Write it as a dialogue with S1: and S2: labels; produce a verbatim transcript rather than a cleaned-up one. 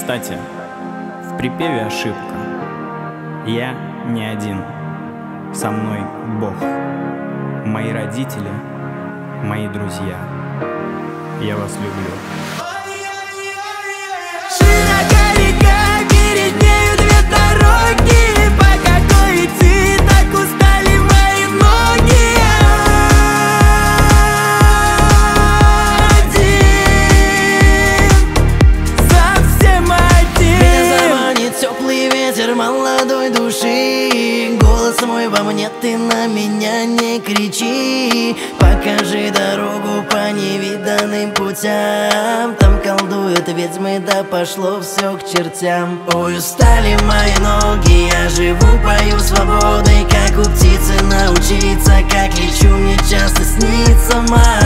S1: Кстати, в припеве ошибка. Я не один. Со мной Бог. Мои родители, мои друзья. Я вас люблю.
S2: Широка река, перед нею две дороги. По какой идти, так устали мои ноги. Один, совсем один. Меня заманит теплый ветер молодой души. Голос мой во мне, ты на меня не кричи. Покажи дорогу по невиданным путям. Там колдуют ведьмы, да пошло все к чертям. Ой, устали мои ноги, я живу, пою свободой. Как у птицы научиться, как лечу, мне часто снится мать.